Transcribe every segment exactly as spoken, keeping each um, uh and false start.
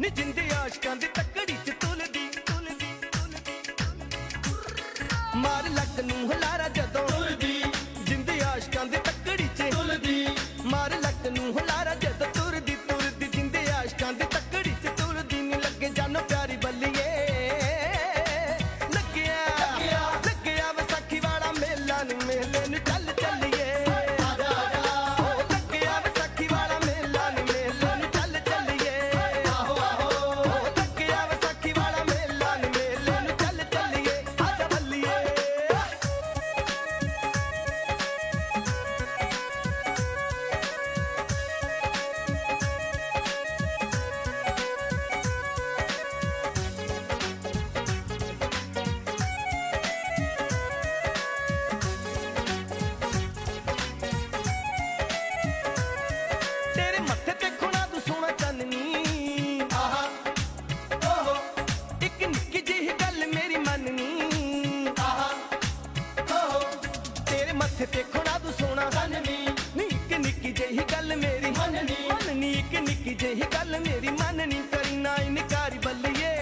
ਨੀ ਜਿੰਦੇ ਆਸ਼ਕਾਂ ਦੀ ਤੱਕੜੀ ਚ ਤੁਲਦੀ ਤੁਲਦੀ ਮਾਰ ਲੱਕ ਨੂੰ ਹਲਾਰਾ ਜਦੋਂ ਤੁਰਦੀ ਜਿੰਦੇ ਆਸ਼ਕਾਂ ਦੀ ਤੱਕੜੀ ਚ ਤੁਲਦੀ ਮਾਰ ਲੱਕ ਨੂੰ ਹਲਾਰਾ ਜਦੋਂ ਤੁਰਦੀ ਤੁਰਦੀ ਜਿੰਦੇ ਆਸ਼ਕਾਂ ਦੀ ਤੱਕੜੀ ਚ ਤੁਰਦੀ ਨੀ ਲੱਗੇ ਜਾਨੋ ਪਿਆਰੀ ਬੱਲੀਏ ਲੱਗਿਆ ਲੱਗਿਆ ਵਿਸਾਖੀ ਵਾਲਾ ਮੇਲਾ ਨੀ ਮੇਲੇ ਨੂੰ ਚੱਲ ਚੱਲੀਏ ਤੇ ਖੁਣਾ ਤੂੰ ਸੋਹਣਾ ਮੰਨਨੀ ਨਿੱਕੀ ਨਿੱਕੀ ਜਿਹੀ ਗੱਲ ਮੇਰੀ ਮੰਨਨੀ ਮੰਨਨੀ ਇੱਕ ਨਿੱਕੀ ਜਿਹੀ ਗੱਲ ਮੇਰੀ ਮੰਨਨੀ ਕਰੀ ਨਾ ਇਨਕਾਰੀ ਬੱਲੀਏ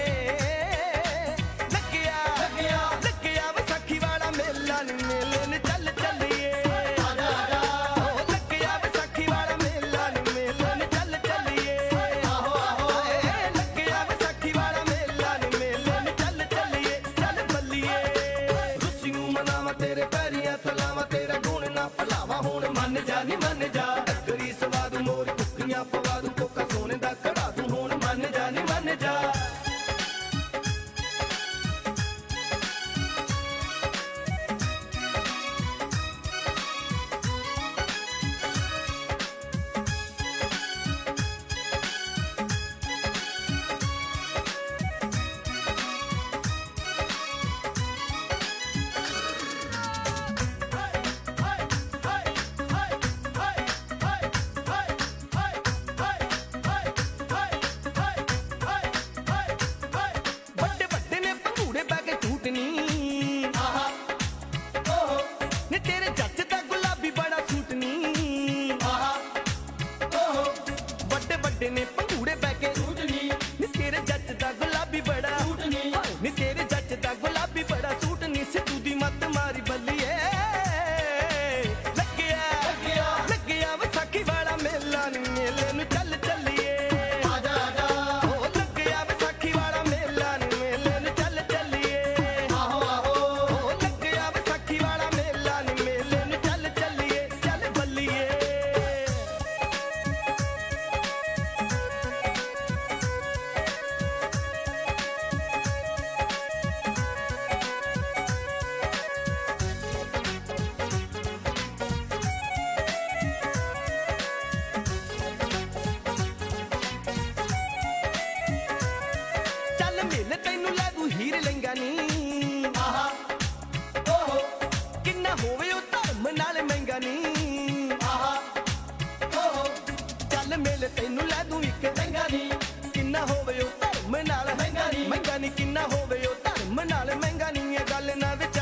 ਲੱਗਿਆ ਲੱਗਿਆ ਲੱਗਿਆ ਵਿਸਾਖੀ ਵਾਲਾ ਮੇਲਾ ਨੀ ਮੇਲੇ ਨੂੰ ਚੱਲ ਚੱਲੀਏ ਲੱਗਿਆ ਵਿਸਾਖੀ ਵਾਲਾ ਮੇਲਾ ਨੀ ਮੇਲੇ ਨੂੰ ਚੱਲ ਚੱਲੀਏ ਲੱਗਿਆ ਵਿਸਾਖੀ ਵਾਲਾ ਮੇਲਾ ਨੀ ਮੇਲੇ ਨੂੰ ਚੱਲ ਚੱਲੀਏ ਚੱਲ ਬੱਲੀਏ ਰੁੱਸੀ ਨੂੰ ਮਨਾਵਾ ਤੇਰੇ ਪੈਰੀਆਂ ਥਲਾਵਾ ਭਲਾਵਾ ਹੁਣ ਮੰਨ ਜਾ ਨੀ ਮੰਨ ਜਾ ਟੱਕਰੀ ਸਵਾ ਦੂੰ ਮੋਰ ਕੁੱਕੀਆਂ ਪਵਾ ਦੂੰ ਕੋਕਾ ਸੋਨੇ ਦਾ ਕੜਾ ਦੂੰ ਹੁਣ ਮੰਨ ਜਾ ਨੀ ਮੰਨ ਜਾ ਨੀ ਤੇਰੇ ਜੱਜ ਦਾ ਗੁਲਾਬੀ ਬੜਾ ਸੂਟ ਨੀ ਵੱਡੇ ਵੱਡੇ ਨੇ ਪੰਘੂੜੇ ਬੈ ਕੇ ਨੀ ਤੇਰੇ ਜੱਜ ਦਾ ਗੁਲਾਬੀ ਬੜਾ ਸੂਟ ਨੀ ਨੀ ਤੇਰੇ ਜੱਜ ਦਾ ਗੁਲਾਬੀ ਬੜਾ ਸੂਟ ਨੀ ਸਿੱਧੂ ਦੀ ਮੱਤ ਮਾਰੀ ਬੱਲੀਏ ਲੱਗਿਆ ਲੱਗਿਆ ਵਿਸਾਖੀ ਵਾਲਾ ਮੇਲਾ ਨੀ ਮੇਲੇ ਨੂੰ ਚੱਲ ਚੱਲੀਏ ਤੈਨੂੰ ਲੈ ਦੂੰ ਹੀਰ ਲਹਿੰਗਾ ਨੀ ਕਿੰਨਾ ਹੋਵੇ ਉਹ ਧਰਮ ਨਾਲ ਮਹਿੰਗਾ ਨੀ ਚੱਲ ਮੇਲੇ ਤੈਨੂੰ ਲੈ ਦੂੰ ਇੱਕ ਲਹਿੰਗਾ ਨੀ ਕਿੰਨਾ ਹੋਵੇ ਉਹ ਧਰਮ ਨਾਲ ਮਹਿੰਗਾ ਨੀ ਮਹਿੰਗਾ ਨੀ ਕਿੰਨਾ ਹੋਵੇ ਉਹ ਧਰਮ ਨਾਲ ਮਹਿੰਗਾ ਨੀ ਇਹ ਗੱਲ ਨਾ ਵਿੱਚ